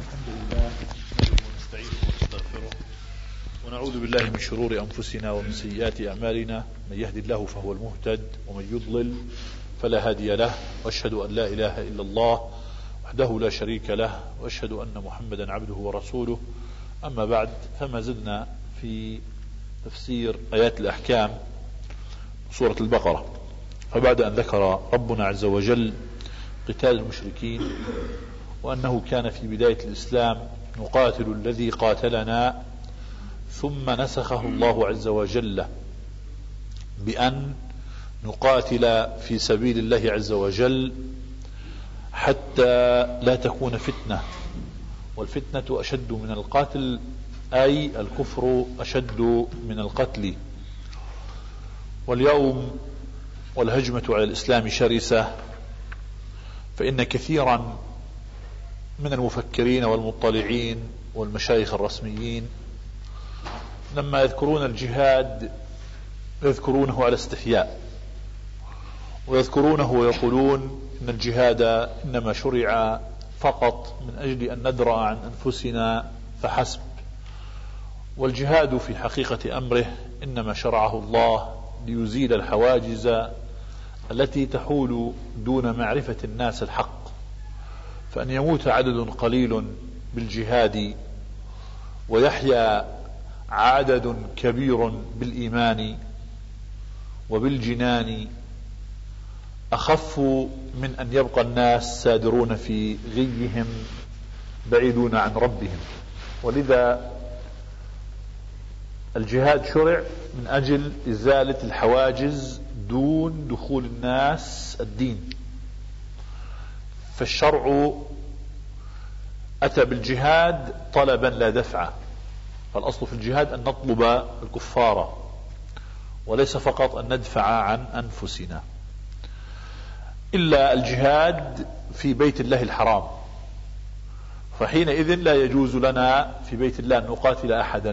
الحمد لله ونستعينه ونستغفره ونعوذ بالله من شرور أنفسنا ومن سيئات أعمالنا. من يهدي الله فهو المهتد ومن يضلل فلا هادي له، وأشهد أن لا إله إلا الله وحده لا شريك له، وأشهد أن محمدا عبده ورسوله. أما بعد، فما زلنا في تفسير آيات الأحكام سورة البقرة. فبعد أن ذكر ربنا عز وجل قتال المشركين وأنه كان في بداية الإسلام نقاتل الذي قاتلنا، ثم نسخه الله عز وجل بأن نقاتل في سبيل الله عز وجل حتى لا تكون فتنة، والفتنة أشد من القتل، أي الكفر أشد من القتل. واليوم والهجمة على الإسلام شرسة، فإن كثيرا من المفكرين والمطلعين والمشايخ الرسميين لما يذكرون الجهاد يذكرونه على استحياء، ويذكرونه ويقولون إن الجهاد إنما شرع فقط من أجل أن ندرأ عن أنفسنا فحسب، والجهاد في حقيقة أمره إنما شرعه الله ليزيل الحواجز التي تحول دون معرفة الناس الحق، فأن يموت عدد قليل بالجهاد ويحيا عدد كبير بالإيمان وبالجنان أخف من أن يبقى الناس سادرون في غيهم بعيدون عن ربهم. ولذا الجهاد شرع من أجل إزالة الحواجز دون دخول الناس الدين. فالشرع أتى بالجهاد طلبا لا دفعا، فالأصل في الجهاد أن نطلب الكفار وليس فقط أن ندفع عن أنفسنا، إلا الجهاد في بيت الله الحرام، فحينئذ لا يجوز لنا في بيت الله أن نقاتل أحدا،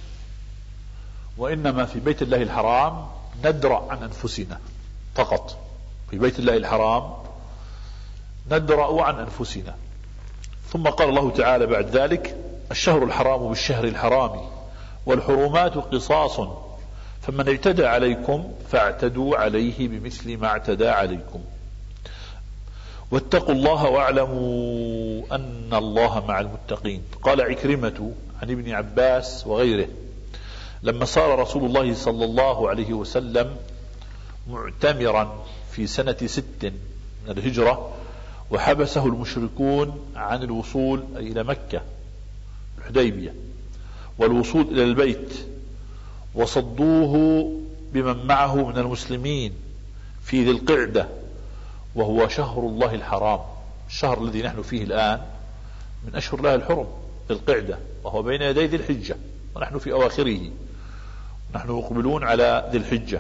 وإنما في بيت الله الحرام ندرأ عن أنفسنا فقط. في بيت الله الحرام ندرأ عن أنفسنا. ثم قال الله تعالى بعد ذلك: الشهر الحرام بالشهر الحرام والحرمات قصاص فمن اعتدى عليكم فاعتدوا عليه بمثل ما اعتدى عليكم واتقوا الله واعلموا أن الله مع المتقين. قال عكرمة عن ابن عباس وغيره: لما صار رسول الله صلى الله عليه وسلم معتمرا في سنة 6 من الهجرة، وحبسه المشركون عن الوصول إلى مكة الحديبية والوصول إلى البيت، وصدوه بمن معه من المسلمين في ذي القعدة، وهو شهر الله الحرام، الشهر الذي نحن فيه الآن من أشهر الله الحرم، ذي القعدة، وهو بين يدي ذي الحجة ونحن في أواخره، نحن مقبلون على ذي الحجة.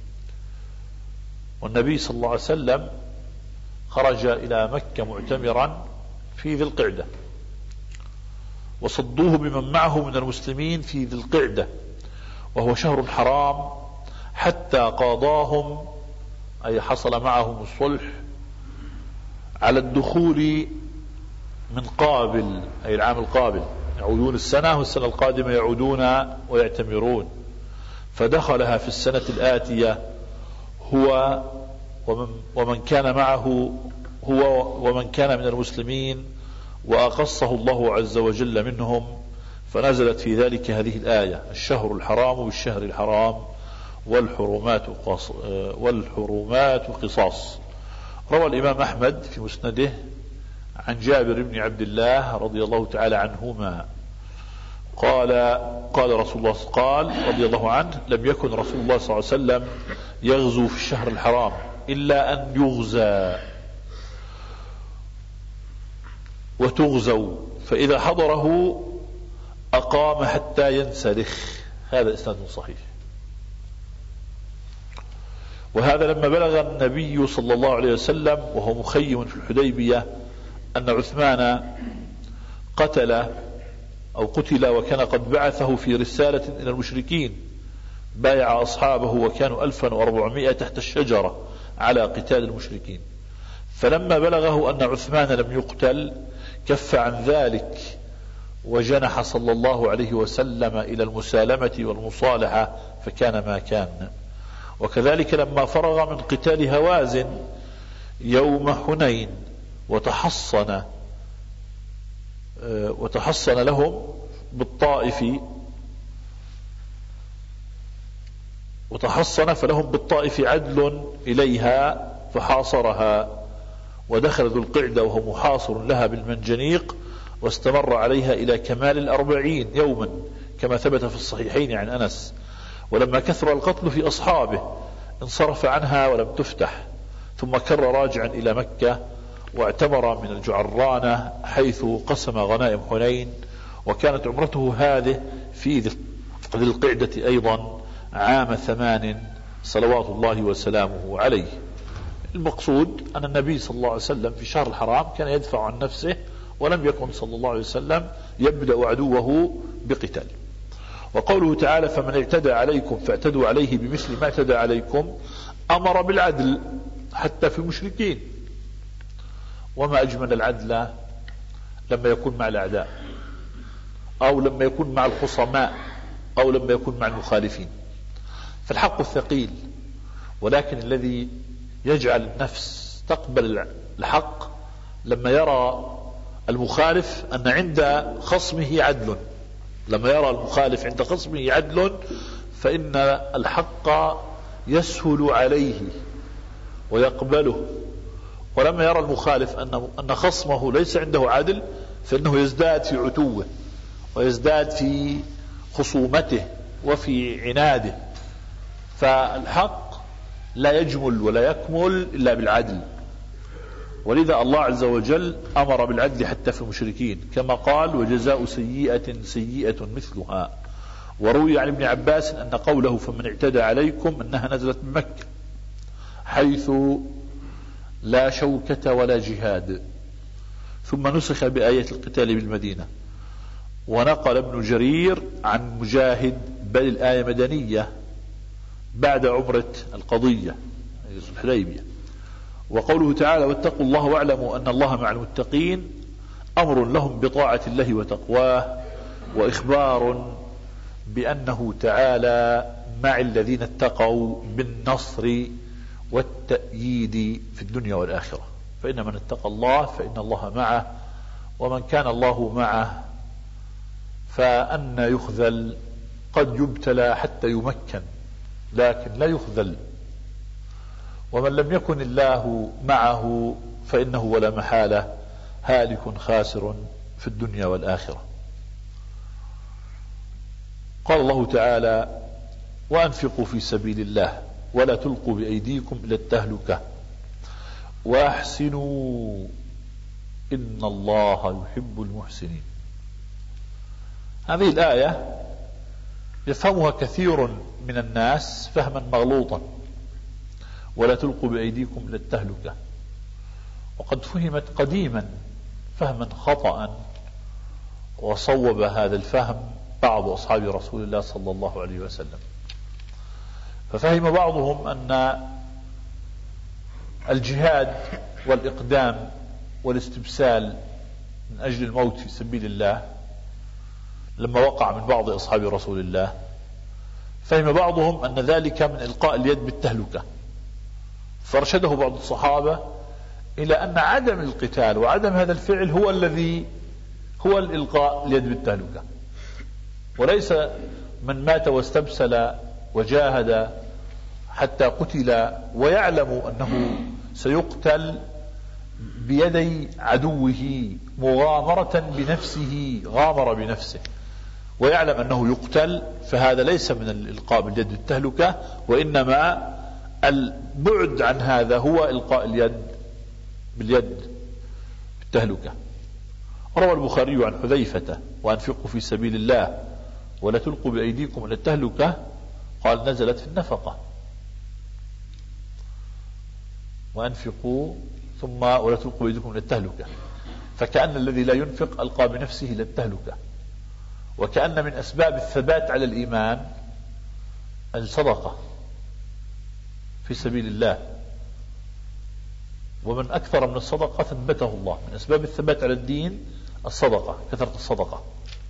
والنبي صلى الله عليه وسلم خرج إلى مكة معتمرا في ذي القعدة، وصدوه بمن معه من المسلمين في ذي القعدة، وهو شهر حرام، حتى قاضاهم، أي حصل معهم الصلح على الدخول من قابل، أي العام القابل، يعودون السنة والسنة القادمة يعودون ويعتمرون، فدخلها في السنة الآتية هو ومن كان معه، هو ومن كان من المسلمين، وأقصه الله عز وجل منهم، فنزلت في ذلك هذه الآية: الشهر الحرام بالشهر الحرام والحرمات قصاص. روى الإمام أحمد في مسنده عن جابر بن عبد الله رضي الله تعالى عنهما قال رسول الله قال رضي الله عنه: لم يكن رسول الله صلى الله عليه وسلم يغزو في الشهر الحرام إلا أن يغزى وتغزو، فإذا حضره أقام حتى ينسلخ. هذا إسناد صحيح. وهذا لما بلغ النبي صلى الله عليه وسلم وهو مخيم في الحديبية أن عثمان قتل وكان قد بعثه في رسالة إلى المشركين، بايع أصحابه وكانوا 1400 تحت الشجرة على قتال المشركين، فلما بلغه أن عثمان لم يقتل كف عن ذلك وجنح صلى الله عليه وسلم إلى المسالمة والمصالحة فكان ما كان. وكذلك لما فرغ من قتال هوازن يوم حنين وتحصن لهم بالطائف، وتحصن فلهم بالطائف عدل إليها فحاصرها، ودخل ذو القعدة وهو محاصر لها بالمنجنيق، واستمر عليها إلى كمال 40 يوما كما ثبت في الصحيحين عن أنس. ولما كثر القتل في أصحابه انصرف عنها ولم تفتح، ثم كر راجعا إلى مكة واعتمر من الجعرانة حيث قسم غنائم حنين. وكانت عمرته هذه في ذي القعدة أيضا عام 8 صلوات الله وسلامه عليه. المقصود أن النبي صلى الله عليه وسلم في شهر الحرام كان يدفع عن نفسه، ولم يكن صلى الله عليه وسلم يبدأ عدوه بقتال. وقوله تعالى فمن اعتدى عليكم فاعتدوا عليه بمثل ما اعتدى عليكم أمر بالعدل حتى في المشركين. وما أجمل العدل لما يكون مع الأعداء، أو لما يكون مع الخصماء، أو لما يكون مع المخالفين. فالحق الثقيل، ولكن الذي يجعل النفس تقبل الحق لما يرى المخالف أن عند خصمه عدل. لما يرى المخالف عند خصمه عدل فإن الحق يسهل عليه ويقبله. ولما يرى المخالف أن خصمه ليس عنده عدل فإنه يزداد في عتوه، ويزداد في خصومته وفي عناده. فالحق لا يجمل ولا يكمل إلا بالعدل. ولذا الله عز وجل أمر بالعدل حتى في المشركين، كما قال وجزاء سيئة سيئة مثلها. وروي عن ابن عباس أن قوله فمن اعتدى عليكم أنها نزلت بمكة حيث لا شوكة ولا جهاد، ثم نسخ بآية القتال بالمدينة. ونقل ابن جرير عن مجاهد بل الآية مدنية بعد عمرة القضية الحديبية. وقوله تعالى واتقوا الله واعلموا أن الله مع المتقين أمر لهم بطاعة الله وتقواه، وإخبار بأنه تعالى مع الذين اتقوا بالنصر والتأييد في الدنيا والآخرة. فإن من اتقى الله فإن الله معه، ومن كان الله معه فأن يخذل. قد يبتلى حتى يمكن لكن لا يخذل. ومن لم يكن الله معه فإنه ولا محالة هالك خاسر في الدنيا والآخرة. قال الله تعالى وأنفقوا في سبيل الله ولا تلقوا بأيديكم إلى التهلكة وأحسنوا إن الله يحب المحسنين. هذه الآية يفهمها كثير من الناس فهما مغلوطا، ولا تلقوا بأيديكم إلى التهلكة، وقد فهمت قديما فهما خطأ، وصوب هذا الفهم بعض أصحاب رسول الله صلى الله عليه وسلم. ففهم بعضهم أن الجهاد والإقدام والاستبسال من أجل الموت في سبيل الله لما وقع من بعض أصحاب رسول الله، فهم بعضهم أن ذلك من إلقاء اليد بالتهلكة، فارشده بعض الصحابة إلى أن عدم القتال وعدم هذا الفعل هو الإلقاء اليد بالتهلكة، وليس من مات واستبسل وجاهد حتى قتل ويعلم أنه سيقتل بيدي عدوه مغامرة بنفسه، غامر بنفسه ويعلم أنه يقتل، فهذا ليس من الإلقاء باليد بالتهلكة، وإنما البعد عن هذا هو إلقاء اليد باليد بالتهلكة. روى البخاري عن حذيفة وأنفقوا في سبيل الله ولا تلقوا بأيديكم إلى التهلكة، قال نزلت في النفقة وأنفقوا ثم ولا تلقوا بأيديكم إلى التهلكة، فكأن الذي لا ينفق ألقى بنفسه إلى التهلكة. وكأن من أسباب الثبات على الإيمان الصدقة في سبيل الله، ومن أكثر من الصدقة ثبته الله. من أسباب الثبات على الدين الصدقة، كثرة الصدقة.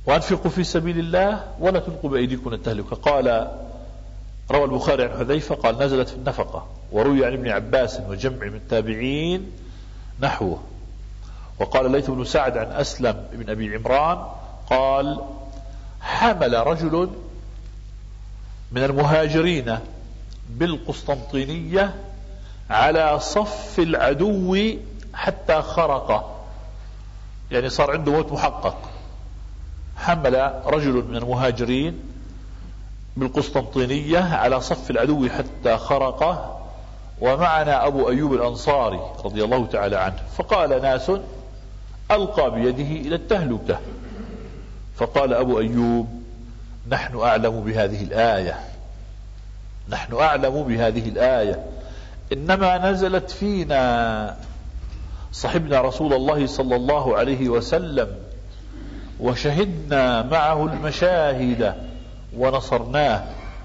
وأنفقوا في سبيل الله ولا تلقوا بأيديكم التهلكة. قال روى البخاري عن حذيفة قال نزلت في النفقة، وروي عن ابن عباس وجمع من التابعين نحوه. وقال ليث بن سعد عن أسلم بن أبي عمران قال حمل رجل من المهاجرين بالقسطنطينية على صف العدو حتى خرقه، يعني صار عنده موت محقق. حمل رجل من المهاجرين بالقسطنطينية على صف العدو حتى خرقه، ومعنا أبو أيوب الأنصاري رضي الله تعالى عنه. فقال ناس ألقى بيده إلى التهلكة، فقال أبو أيوب نحن أعلم بهذه الآية، نحن أعلم بهذه الآية، إنما نزلت فينا صحبنا رسول الله صلى الله عليه وسلم وشهدنا معه المشاهد ونصرناه،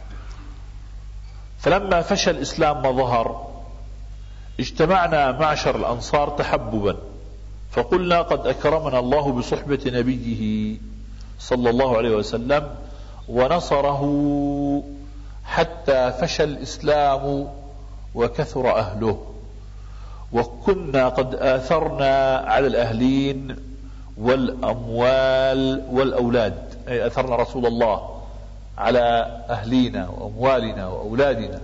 فلما فشى الإسلام وظهر اجتمعنا معشر الأنصار تحببا، فقلنا قد أكرمنا الله بصحبة نبيه صلى الله عليه وسلم ونصره حتى فشى الإسلام وكثر أهله، وكنا قد آثرنا على الأهلين والأموال والأولاد، أي أثرنا رسول الله على أهلينا وأموالنا وأولادنا.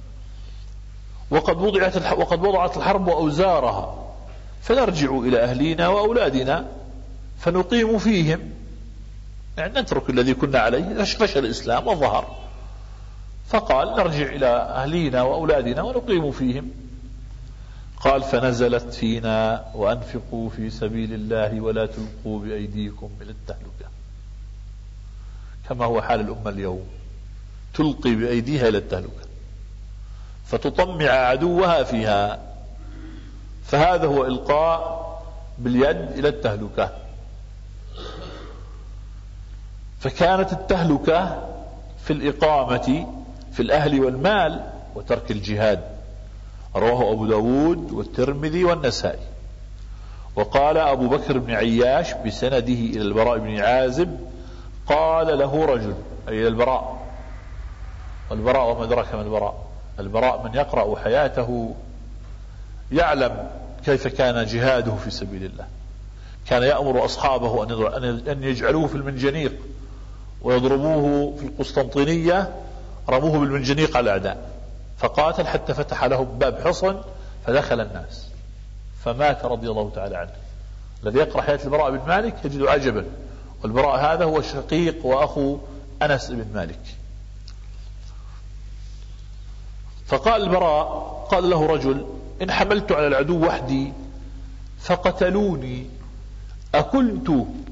وقد وضعت الحرب أوزارها، فنرجع إلى أهلينا وأولادنا فنقيم فيهم، يعني نترك الذي كنا عليه، فشل الإسلام وظهر، فقال نرجع إلى أهلينا وأولادنا ونقيم فيهم. قال فنزلت فينا وأنفقوا في سبيل الله ولا تلقوا بأيديكم إلى التهلكة، كما هو حال الأمة اليوم، تلقي بأيديها إلى التهلكة فتطمع عدوها فيها، فهذا هو إلقاء باليد إلى التهلكة. فكانت التهلكة في الإقامة في الأهل والمال وترك الجهاد، رواه أبو داود والترمذي والنسائي. وقال أبو بكر بن عياش بسنده إلى البراء بن عازب قال له رجل، أي البراء، والبراء وما أدراك ما البراء، البراء من يقرأ حياته يعلم كيف كان جهاده في سبيل الله، كان يأمر أصحابه أن يجعلوه في المنجنيق ويضربوه في القسطنطينية، رموه بالمنجنيق على الأعداء، فقاتل حتى فتح لهم باب حصن فدخل الناس فمات رضي الله تعالى عنه. الذي يقرأ حياة البراء بن مالك يجد عجبا، والبراء هذا هو شقيق وأخو أنس بن مالك. فقال البراء قال له رجل إن حملت على العدو وحدي فقتلوني أكنت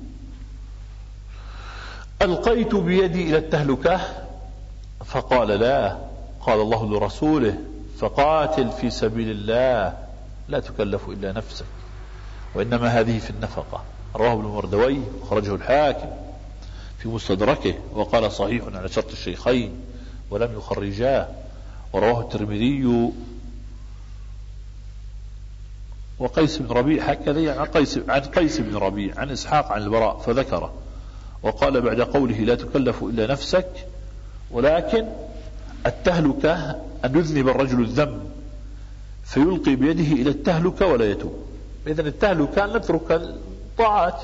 ألقيت بيدي إلى التهلكة؟ فقال لا، قال الله لرسوله فقاتل في سبيل الله لا تكلف إلا نفسك، وإنما هذه في النفقة. رواه ابن مردويه وخرجه الحاكم في مستدركه وقال صحيح على شرط الشيخين ولم يخرجاه. ورواه الترمذي وقيس بن ربيع هكذا عن قيس بن ربيع عن إسحاق عن البراء فذكره، وقال بعد قوله لا تكلف إلا نفسك، ولكن التهلكة أن يذنب الرجل الذنب فيلقي بيده إلى التهلكة ولا يتوب. إذن التهلكة أن نترك الطاعات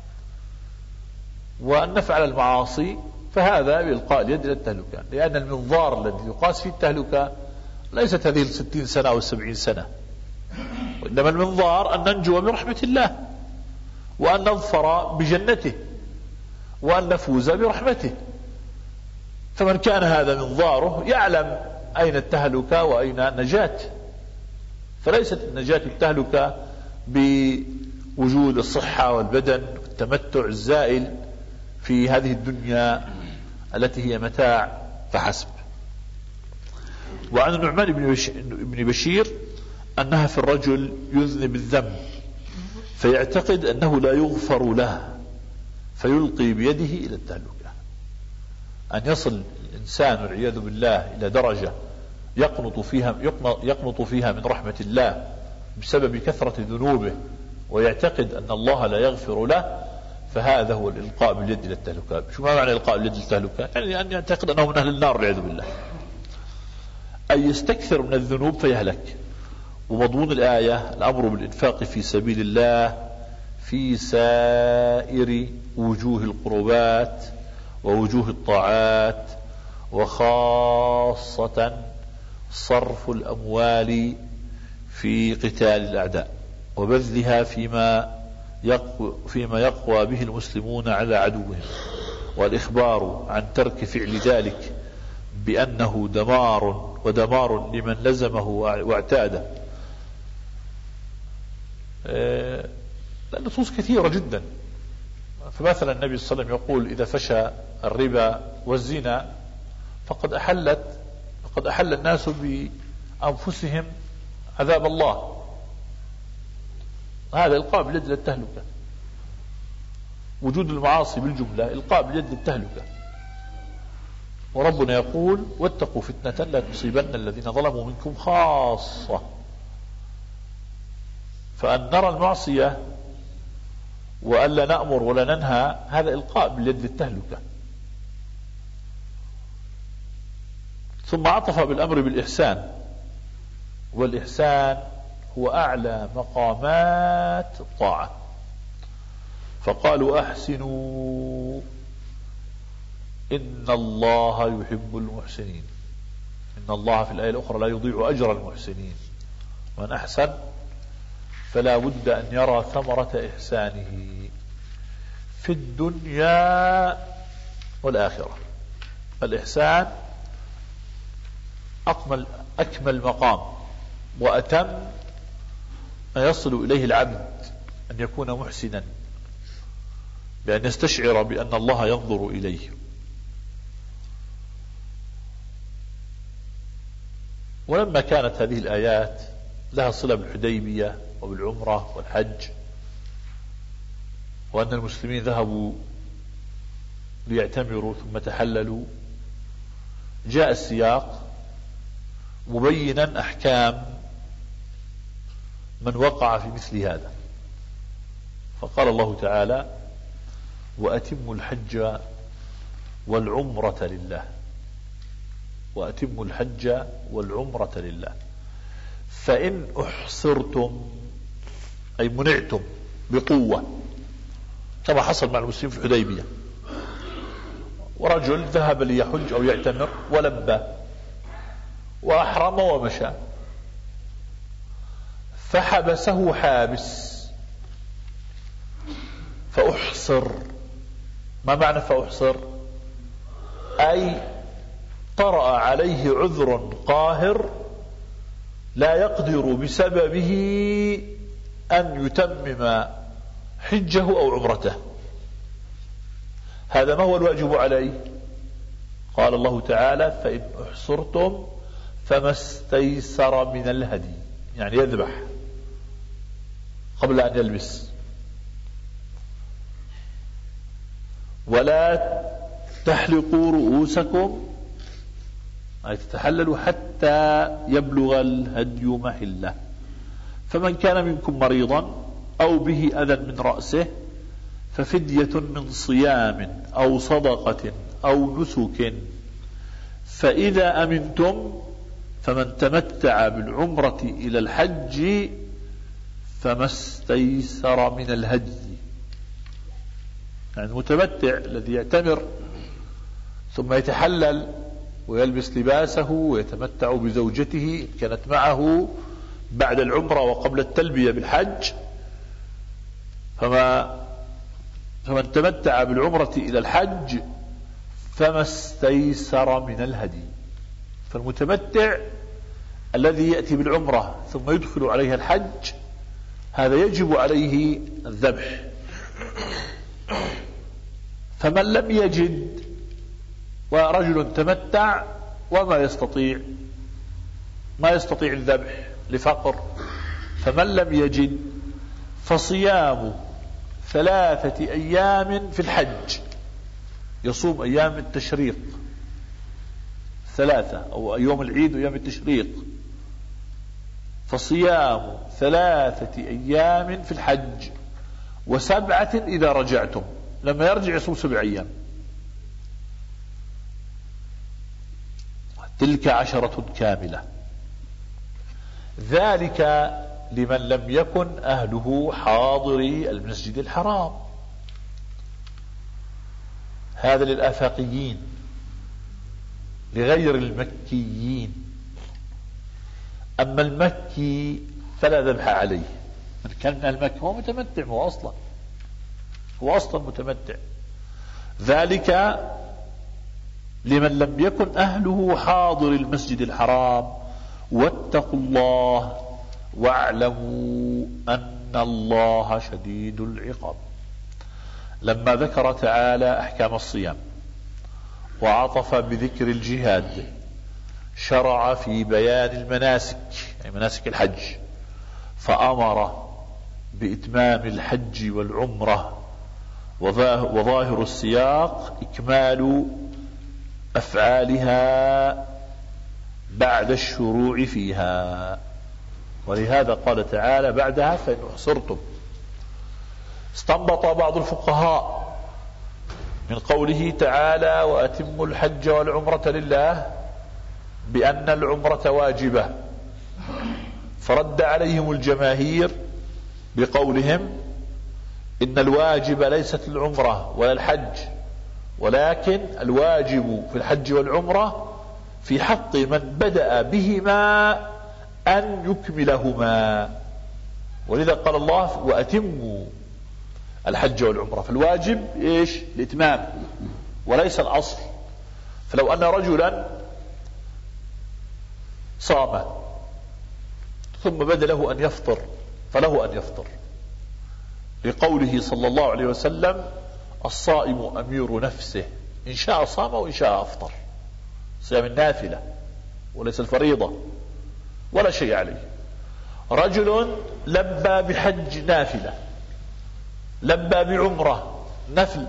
وأن نفعل المعاصي، فهذا بإلقاء اليد إلى التهلكة، لأن المنظار الذي يقاس فيه التهلكة ليست هذه 60 سنة أو 70 سنة، وإنما المنظار أن ننجو برحمة الله وأن نظفر بجنته وأن نفوز برحمته. فمن كان هذا منظاره يعلم أين التهلكة وأين النجاة، فليست النجاة التهلكة بوجود الصحة والبدن والتمتع الزائل في هذه الدنيا التي هي متاع فحسب. وعن النعمان بن بشير أنها في الرجل يذنب الذنب فيعتقد أنه لا يغفر له فيلقي بيده إلى التهلكة، أن يصل الإنسان والعياذ بالله إلى درجة يقنط فيها من رحمة الله بسبب كثرة ذنوبه، ويعتقد أن الله لا يغفر له، فهذا هو الإلقاء باليد إلى التهلكة. شو ما معنى إلقاء باليد إلى التهلكة؟ يعني أن يعتقد أنه من أهل النار والعياذ بالله، أي يستكثر من الذنوب فيهلك. ومضمون الآية الأمر بالإنفاق في سبيل الله في سائر وجوه القربات ووجوه الطاعات، وخاصة صرف الأموال في قتال الأعداء وبذلها فيما يقوى به المسلمون على عدوهم، والإخبار عن ترك فعل ذلك بأنه دمار لمن لزمه واعتاده. النصوص كثيرة جدا. فمثلا النبي صلى الله عليه وسلم يقول إذا فشى الربا والزنا فقد أحل الناس بأنفسهم عذاب الله. هذا إلقاء باليد للتهلكة. وجود المعاصي بالجملة إلقاء باليد للتهلكة. وربنا يقول واتقوا فتنة لا تصيبن الذين ظلموا منكم خاصة. فأن نرى المعصية وألا نأمر ولا ننهى هذا إلقاء باليد للتهلكة. ثم عطف بالأمر بالإحسان، والإحسان هو أعلى مقامات الطاعة، فقالوا أحسنوا إن الله يحب المحسنين. إن الله في الآية الأخرى لا يضيع أجر المحسنين، ومن أحسن فلا بد أن يرى ثمرة إحسانه في الدنيا والآخرة. الإحسان أكمل مقام وأتم ما يصل إليه العبد، أن يكون محسنا بأن يستشعر بأن الله ينظر إليه. ولما كانت هذه الآيات لها صلة بالحديبية وبالعمرة والحج، وأن المسلمين ذهبوا ليعتمروا ثم تحللوا، جاء السياق مبينا أحكام من وقع في مثل هذا. فقال الله تعالى وأتموا الحج والعمرة لله. وأتموا الحج والعمرة لله. فإن أحصرتم أي منعتم بقوة، كما حصل مع المسلمين في الحديبية، ورجل ذهب ليحج أو يعتمر ولبى وأحرم ومشى، فحبسه حابس فأحصر. ما معنى فأحصر؟ أي طرأ عليه عذر قاهر لا يقدر بسببه أن يتمم حجه أو عمرته. هذا ما هو الواجب عليه؟ قال الله تعالى فإن أحصرتم فما استيسر من الهدي، يعني يذبح قبل أن يلبس. ولا تحلقوا رؤوسكم أي تتحللوا حتى يبلغ الهدي محله. فمن كان منكم مريضا أو به أذى من رأسه ففدية من صيام أو صدقة أو نسك. فإذا أمنتم فمن تمتع بالعمرة إلى الحج فما استيسر من الهدي. يعني المتمتع الذي يعتمر ثم يتحلل ويلبس لباسه ويتمتع بزوجته إن كانت معه بعد العمرة وقبل التلبية بالحج، فمن تمتع بالعمرة إلى الحج فما استيسر من الهدي. فالمتمتع الذي يأتي بالعمرة ثم يدخل عليها الحج هذا يجب عليه الذبح. فمن لم يجد، ورجل تمتع وما يستطيع الذبح لفقر، فمن لم يجد فصيام 3 أيام في الحج، يصوم أيام التشريق 3 أو يوم العيد وأيام التشريق، فصيام 3 أيام في الحج و7 إذا رجعتم. لما يرجع يصوم 7 أيام. تلك 10 كاملة. ذلك لمن لم يكن أهله حاضري المسجد الحرام. هذا للآفاقيين لغير المكيين. أما المكي فلا ذبح عليه. من كان من المكي هو متمتع، هو أصلا متمتع. ذلك لمن لم يكن أهله حاضر المسجد الحرام واتقوا الله واعلموا أن الله شديد العقاب. لما ذكر تعالى أحكام الصيام وعطف بذكر الجهاد شرع في بيان المناسك، يعني مناسك الحج، فأمر بإتمام الحج والعمرة، وظاهر السياق إكمال أفعالها بعد الشروع فيها. ولهذا قال تعالى بعدها فإن أحصرتم. استنبط بعض الفقهاء من قوله تعالى وأتموا الحج والعمرة لله بأن العمرة واجبة، فرد عليهم الجماهير بقولهم إن الواجب ليست العمرة ولا الحج، ولكن الواجب في الحج والعمرة في حق من بدأ بهما أن يكملهما. ولذا قال الله وأتموا الحج والعمرة، فالواجب إيش؟ الإتمام وليس الأصل. فلو أن رجلا صام ثم بدا له أن يفطر فله أن يفطر، لقوله صلى الله عليه وسلم الصائم أمير نفسه إن شاء صام وإن شاء أفطر. صيام النافلة وليس الفريضة ولا شيء عليه. رجل لبى بحج نافلة، لبى بعمرة نفل،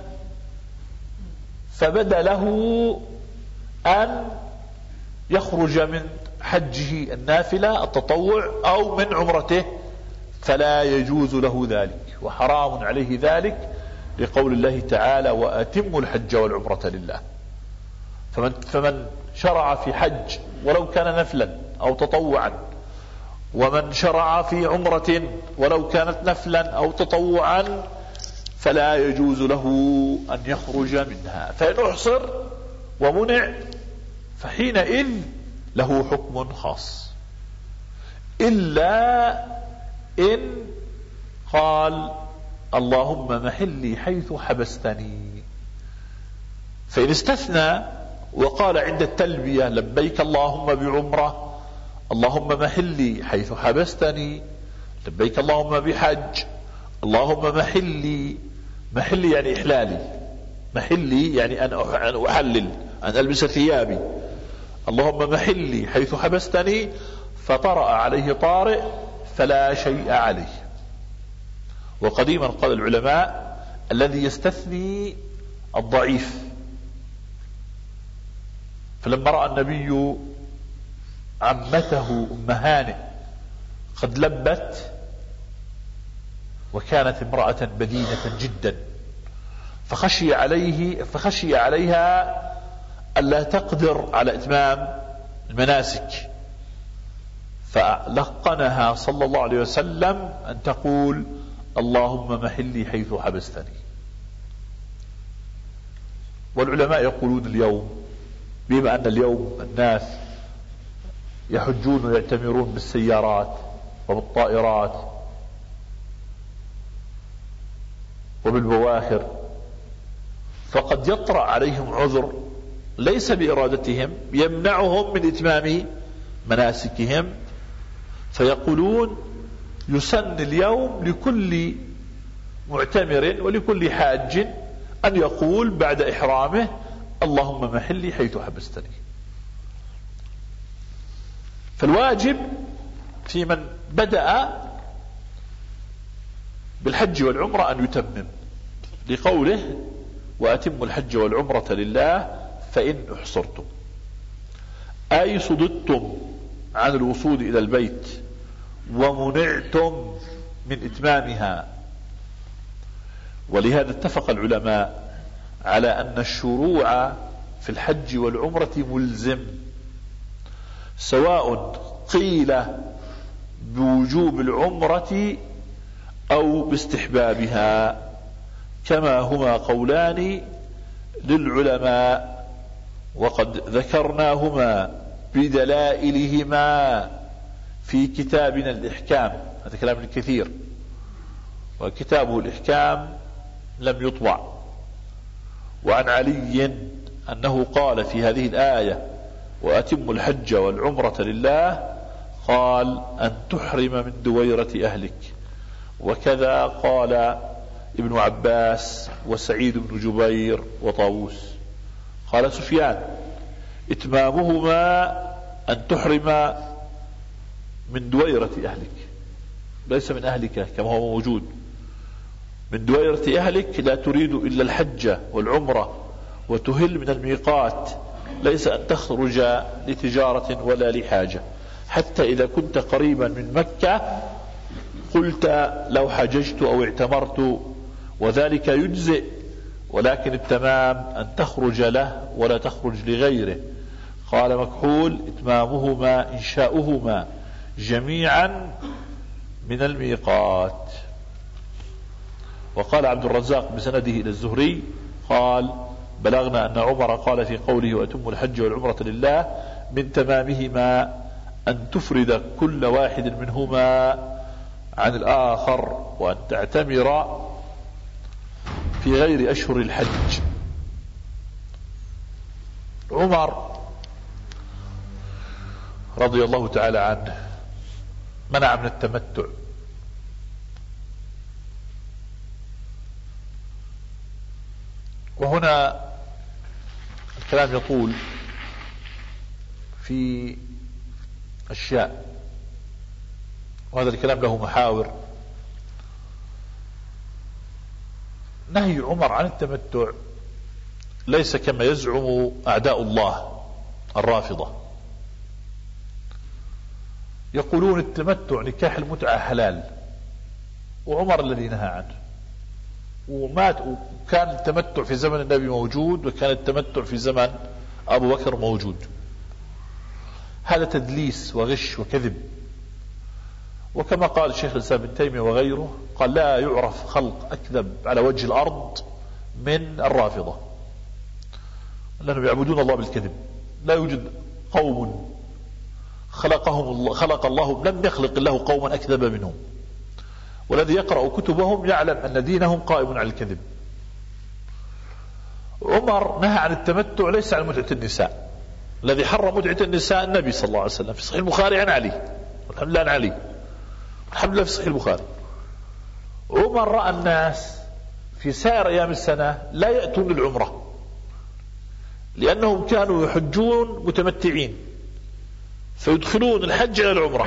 فبدا له أن يخرج من حجه النافلة التطوع أو من عمرته، فلا يجوز له ذلك وحرام عليه ذلك، لقول الله تعالى وأتموا الحج والعمرة لله. فمن شرع في حج ولو كان نفلا أو تطوعا، ومن شرع في عمرة ولو كانت نفلا أو تطوعا، فلا يجوز له أن يخرج منها. فإن أحصر ومنع فحينئذ له حكم خاص، إلا إن قال اللهم محلي حيث حبستني. فإن استثنى وقال عند التلبية لبيك اللهم بعمرة، اللهم محلي حيث حبستني، لبيك اللهم بحج، اللهم محلي يعني إحلالي، محلي يعني أن أحلل، أن ألبس ثيابي، اللهم محلي حيث حبستني، فطرأ عليه طارئ فلا شيء عليه. وقديما قال العلماء الذي يستثني الضعيف. فلما رأى النبي عمته أم هانئ قد لبت وكانت امرأة بدينة جدا، فخشي عليها ألا تقدر على إتمام المناسك، فلقنها صلى الله عليه وسلم أن تقول اللهم محلي حيث حبستني. والعلماء يقولون اليوم بما أن اليوم الناس يحجون ويعتمرون بالسيارات وبالطائرات وبالبواخر، فقد يطرأ عليهم عذر ليس بإرادتهم يمنعهم من إتمام مناسكهم، فيقولون يسن اليوم لكل معتمر ولكل حاج أن يقول بعد إحرامه اللهم محلي حيث حبستني. فالواجب في من بدأ بالحج والعمرة أن يتمم، لقوله وأتموا الحج والعمرة لله فإن أحصرتم، أي صددتم عن الوصول إلى البيت ومنعتم من إتمامها. ولهذا اتفق العلماء على أن الشروع في الحج والعمرة ملزم، سواء قيل بوجوب العمرة أو باستحبابها، كما هما قولان للعلماء وقد ذكرناهما بدلائلهما في كتابنا الإحكام. هذا كلام الكثير، وكتابه الإحكام لم يطبع. وعن علي أنه قال في هذه الآية وأتم الحج والعمرة لله، قال أن تحرم من دويرة أهلك. وكذا قال ابن عباس وسعيد بن جبير وطاووس. قال سفيان إتمامهما أن تحرم من دويرة أهلك، ليس من أهلك كما هو موجود، من دويرة أهلك لا تريد إلا الحج والعمرة وتهل من الميقات، ليس أن تخرج لتجارة ولا لحاجة. حتى إذا كنت قريبا من مكة قلت لو حججت أو اعتمرت وذلك يجزئ، ولكن التمام أن تخرج له ولا تخرج لغيره. قال مكحول إتمامهما إنشاؤهما جميعا من الميقات. وقال عبد الرزاق بسنده إلى الزهري قال بلغنا أن عمر قال في قوله وأتم الحج والعمرة لله من تمامهما أن تفرد كل واحد منهما عن الآخر وأن تعتمر في غير أشهر الحج. عمر رضي الله تعالى عنه منع من التمتع، وهنا الكلام يطول في أشياء، وهذا الكلام له محاور. نهي عمر عن التمتع ليس كما يزعم أعداء الله الرافضة، يقولون التمتع نكاح المتعة حلال، وعمر الذي نهى عنه، وكان التمتع في زمن النبي موجود، وكان التمتع في زمن أبو بكر موجود. هذا تدليس وغش وكذب. وكما قال الشيخ الإسلام ابن تيمية وغيره، قال لا يعرف خلق أكذب على وجه الأرض من الرافضة، لأنهم يعبدون الله بالكذب. لا يوجد قوم خلق الله، لم يخلق الله قوما أكذب منهم، والذي يقرأ كتبهم يعلم أن دينهم قائم على الكذب. عمر نهى عن التمتع ليس عن متعة النساء، الذي حرم متعة النساء النبي صلى الله عليه وسلم في صحيح البخاري عن علي، والحمد لله عن علي، الحمد لله في صحيح البخاري. عمر رأى الناس في سائر أيام السنة لا يأتون للعمرة لأنهم كانوا يحجون متمتعين فيدخلون الحج إلى العمرة،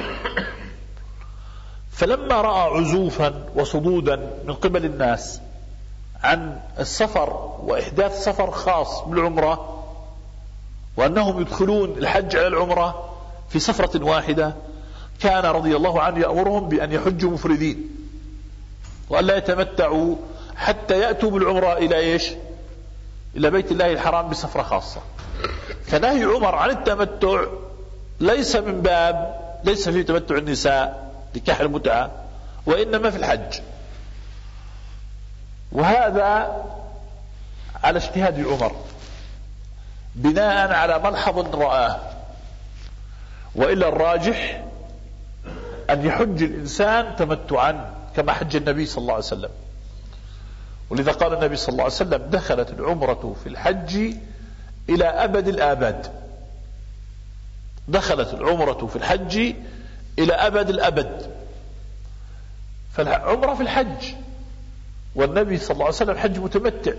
فلما رأى عزوفا وصدودا من قبل الناس عن السفر وإحداث سفر خاص بالعمرة، وأنهم يدخلون الحج على العمرة في سفرة واحدة، كان رضي الله عنه يأمرهم بأن يحجوا مفردين وأن لا يتمتعوا حتى يأتوا بالعمرة إلى إيش؟ إلى بيت الله الحرام بسفرة خاصة. فنهي عمر عن التمتع ليس من باب، ليس في تمتع النساء نكاح المتعة، وإنما في الحج. وهذا على اجتهاد عمر بناء على ملحظ رآه، وإلا الراجح أن يحج الإنسان تمتعا كما حج النبي صلى الله عليه وسلم. ولذا قال النبي صلى الله عليه وسلم دخلت العمرة في الحج إلى أبد الآباد، دخلت العمرة في الحج إلى أبد الأبد. فالعمرة في الحج، والنبي صلى الله عليه وسلم حج متمتع،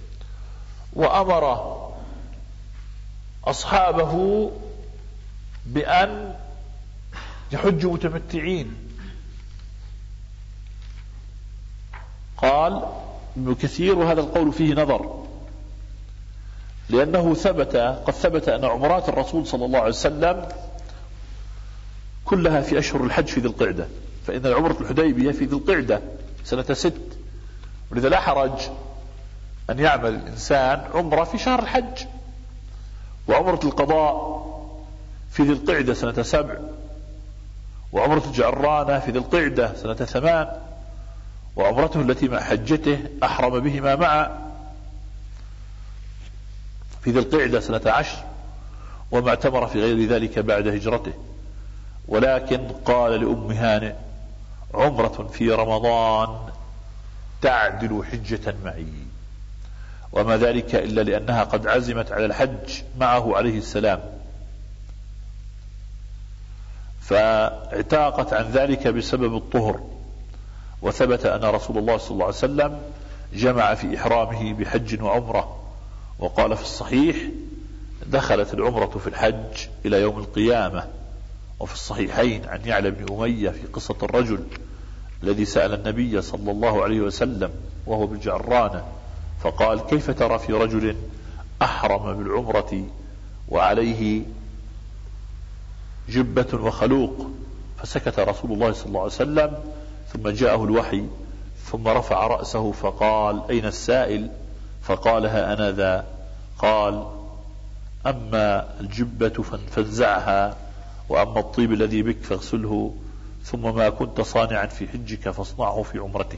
وأمر أصحابه بأن يحجوا متمتعين. قال ابن كثير وهذا القول فيه نظر، لأنه قد ثبت أن عمرات الرسول صلى الله عليه وسلم كلها في أشهر الحج في ذي القعدة، فإن عمرة الحديبية في ذي القعدة سنة 6، ولذا لا حرج أن يعمل الإنسان عمرة في شهر الحج، وعمرة القضاء في ذي القعدة سنة 7، وعمرة الجعرانة في ذي القعدة سنة 8، وعمرته التي مع حجته أحرم بهما معا في ذي القعدة سنة 10، وما اعتمر في غير ذلك بعد هجرته. ولكن قال لأم هانئ: عمرة في رمضان تعدل حجة معي، وما ذلك إلا لأنها قد عزمت على الحج معه عليه السلام، فاعتاقت عن ذلك بسبب الطهر. وثبت أن رسول الله صلى الله عليه وسلم جمع في إحرامه بحج وعمرة، وقال في الصحيح: دخلت العمرة في الحج إلى يوم القيامة. وفي الصحيحين عن يعلى بن أمية في قصة الرجل الذي سأل النبي صلى الله عليه وسلم وهو بالجعرانة فقال: كيف ترى في رجل أحرم بالعمرة وعليه جبة وخلوق؟ فسكت رسول الله صلى الله عليه وسلم، ثم جاءه الوحي، ثم رفع رأسه فقال: أين السائل؟ فقال: ها أنا ذا. قال: أما الجبة فانزعها، وأما الطيب الذي بك فاغسله، ثم ما كنت صانعا في حجك فاصنعه في عمرتك.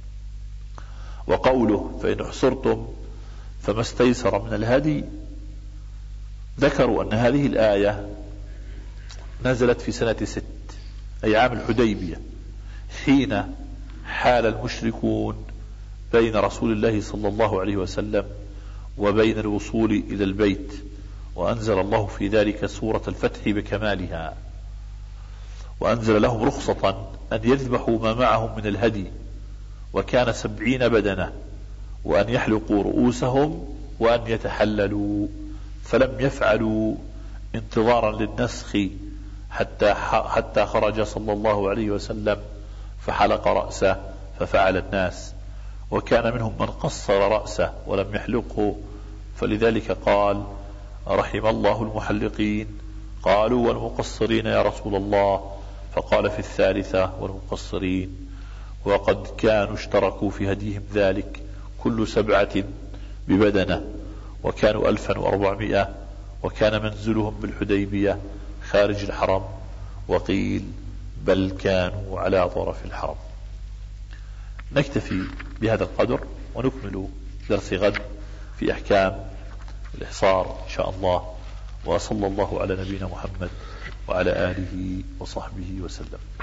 وقوله: فإن احصرتم فما استيسر من الهدي، ذكروا أن هذه الآية نزلت في سنة 6، أي عام الحديبية، حين حال المشركون بين رسول الله صلى الله عليه وسلم وبين الوصول إلى البيت، وأنزل الله في ذلك سورة الفتح بكمالها، وأنزل لهم رخصة أن يذبحوا ما معهم من الهدي، وكان 70 بدنة، وأن يحلقوا رؤوسهم، وأن يتحللوا، فلم يفعلوا انتظارا للنسخ حتى خرج صلى الله عليه وسلم فحلق رأسه ففعل الناس. وكان منهم من قصر رأسه ولم يحلقه، فلذلك قال: رحم الله المحلقين. قالوا: والمقصرين يا رسول الله؟ فقال في الثالثة: والمقصرين. وقد كانوا اشتركوا في هديهم ذلك كل 7 ببدنة، وكانوا 1400، وكان منزلهم بالحديبية خارج الحرم، وقيل بل كانوا على طرف الحرم. نكتفي بهذا القدر، ونكمل درس غد في أحكام الإحصار إن شاء الله. وصلى الله على نبينا محمد وعلى آله وصحبه وسلم.